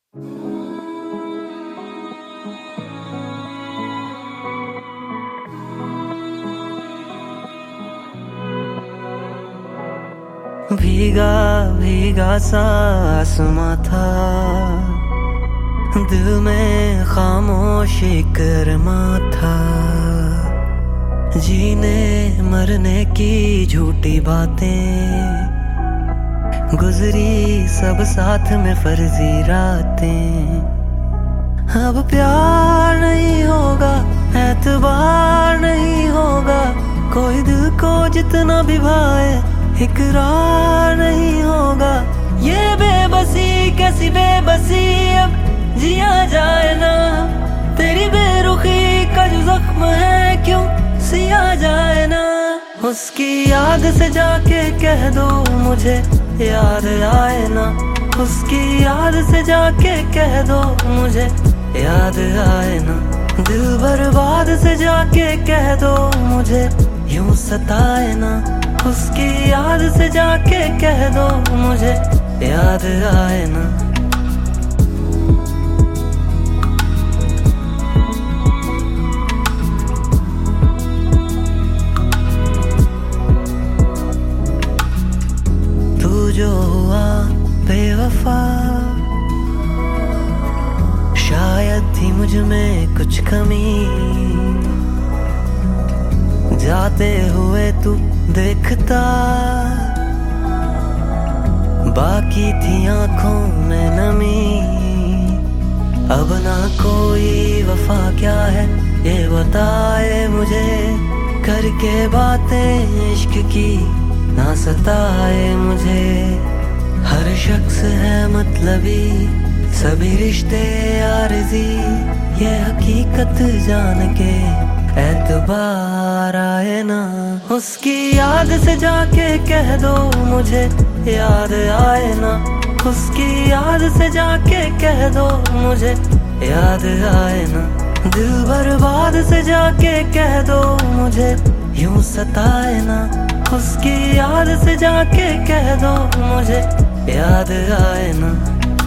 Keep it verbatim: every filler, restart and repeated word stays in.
भीगा भीगा सा आसमां था, दिल में खामोश एक अरमा था। जीने मरने की झूठी बातें गुजरी सब साथ में फर्जी रातें। अब प्यार नहीं होगा, एतबार नहीं होगा, कोई दिल को जितना भी भाए इकरार नहीं होगा। ये बेबसी कैसी बेबसी अब जिया जाए ना, तेरी बेरुखी का जो जख्म है क्यों सिया जाए ना। उसकी याद से जाके कह दो मुझे याद आए ना, उसकी याद से जाके कह दो मुझे याद आए ना। दिल बर्बाद से जाके कह दो मुझे यूं सताए ना, उसकी याद से जाके कह दो मुझे याद आए ना। तू जो हुआ बेवफा, शायद थी मुझ में कुछ कमी, जाते हुए तू देखता, बाकी थी आंखों में नमी। अब ना कोई वफा क्या है ये बताए मुझे, करके बातें इश्क की ना सताए मुझे। हर शख्स है मतलबी, सभी रिश्ते आरज़ी, ये हकीकत जान के एतबार आए ना। उसकी याद से जाके कह दो मुझे याद आए ना, उसकी याद से जाके कह दो मुझे याद आए ना। दिल बर्बाद से जाके कह दो मुझे यूं सताए ना, उसकी याद से जाके कह दो मुझे याद आए ना।